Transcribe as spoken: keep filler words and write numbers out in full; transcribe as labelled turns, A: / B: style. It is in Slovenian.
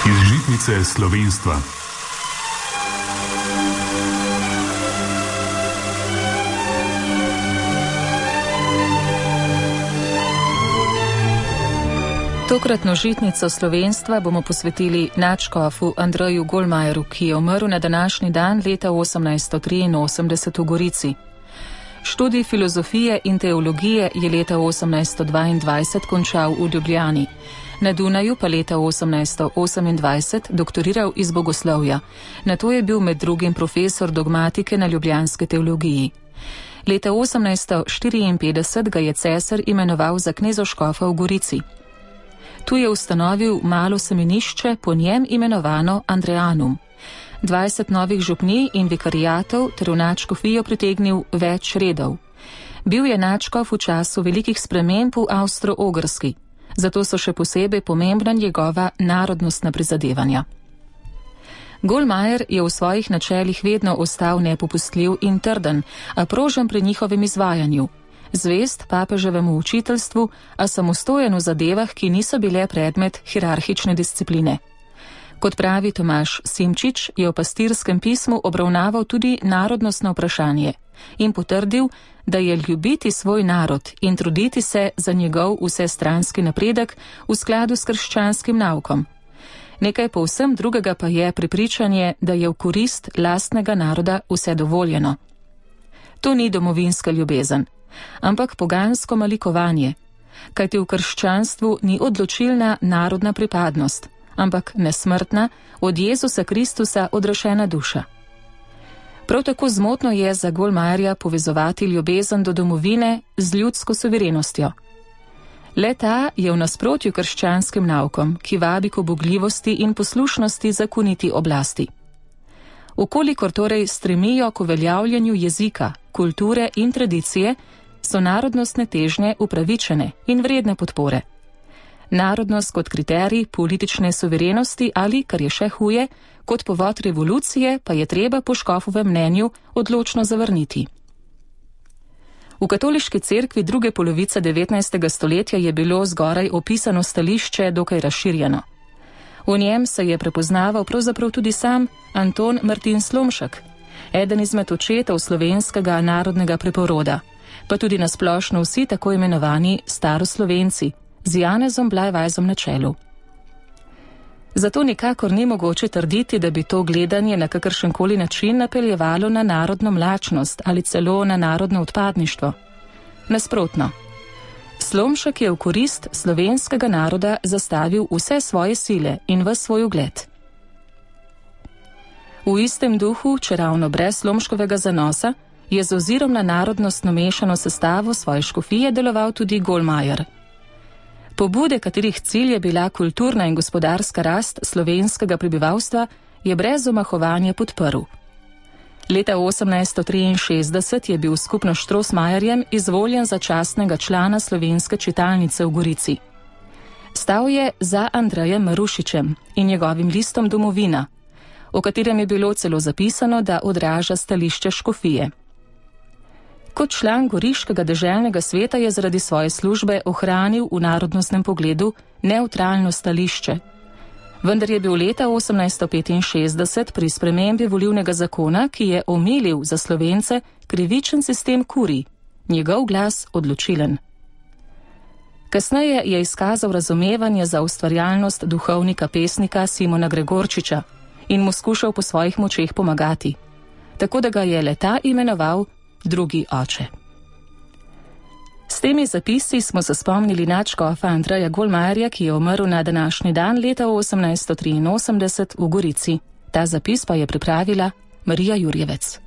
A: Iz žitnice slovenstva.
B: Tokratno žitnico slovenstva bomo posvetili nadškofu Andreju Golmajeru, ki je umrl na današnji dan leta osemnajststo triinosemdeset v Gorici. Študij filozofije in teologije je leta osemnajststo dvaindvajset končal v Ljubljani. Na Dunaju pa leta osemnajststo osemindvajset doktoriral iz bogoslovja. Nato je bil med drugim profesor dogmatike na ljubljanski teologiji. Leta osemnajststo štiriinpetdeset ga je cesar imenoval za knezoškofa v Gorici. Tu je ustanovil malo semenišče, po njem imenovano Andreanum. dvajset novih župnij in vikarijatov ter v nadškofijo pritegnil več redov. Bil je nadškof v času velikih sprememb v Avstro-Ogrski, zato so še posebej pomembna njegova narodnostna prizadevanja. Golmajer je v svojih načelih vedno ostal nepopustljiv in trden, a prožen pri njihovem izvajanju. Zvest papeževemu učiteljstvu, a samostojen v zadevah, ki niso bile predmet hierarhične discipline. Kot pravi Tomaž Simčič, je v pastirskem pismu obravnaval tudi narodnostno vprašanje in potrdil, da je ljubiti svoj narod in truditi se za njegov vsestranski napredek v skladu s krščanskim naukom. Nekaj povsem drugega pa je prepričanje, da je v korist lastnega naroda vse dovoljeno. To ni domovinska ljubezen, ampak pogansko malikovanje, kajti v krščanstvu ni odločilna narodna pripadnost, ampak nesmrtna, od Jezusa Kristusa odrešena duša. Prav tako zmotno je za Golmajerja povezovati ljubezen do domovine z ljudsko suverenostjo. Le ta je v nasprotju krščanskim naukom, ki vabi k ubogljivosti in poslušnosti zakoniti oblasti. Ukolikor torej stremijo k uveljavljanju jezika, kulture in tradicije, so narodnostne težnje upravičene in vredne podpore. Narodnost kot kriterij politične suverenosti ali, kar je še huje, kot povod revolucije pa je treba po škofovem mnenju odločno zavrniti. V katoliški cerkvi druge polovice devetnajstega stoletja je bilo zgoraj opisano stališče dokaj razširjeno. V njem se je prepoznaval pravzaprav tudi sam Anton Martin Slomšek, eden izmed očetov slovenskega narodnega preporoda, pa tudi nasplošno vsi tako imenovani staroslovenci, z Janezom Blajvajzom na čelu. Zato nikakor ni mogoče trditi, da bi to gledanje na kakršenkoli način napeljevalo na narodno mlačnost ali celo na narodno odpadništvo. Nasprotno. Slomšek je v korist slovenskega naroda zastavil vse svoje sile in ves svoj ugled. V istem duhu, čeravno brez Slomškovega zanosa, je z ozirom na narodnostno mešano sestavo svoje škofije deloval tudi Golmajer. Pobude, katerih cilj je bila kulturna in gospodarska rast slovenskega prebivalstva, je brez omahovanja podprl. Leta osemnajststo triinšestdeset je bil skupno s Štrosmajerjem izvoljen za častnega člana slovenske čitalnice v Gorici. Stal je za Andrejem Marušičem in njegovim listom Domovina, o katerem je bilo celo zapisano, da odraža stališče škofije. Kot član Goriškega deželnega sveta je zaradi svoje službe ohranil v narodnostnem pogledu nevtralno stališče. Vendar je bil leta osemnajststo petinšestdeset pri spremembi volilnega zakona, ki je omilil za Slovence krivičen sistem kurij, njegov glas odločilen. Kasneje je izkazal razumevanje za ustvarjalnost duhovnika pesnika Simona Gregorčiča in mu skušal po svojih močeh pomagati, tako da ga je le ta imenoval drugi oče. S temi zapisi smo se spomnili nadškofa Andreja Golmajerja, ki je umrl na današnji dan leta osemnajststo triinosemdeset v Gorici. Ta zapis pa je pripravila Marija Jurjevec.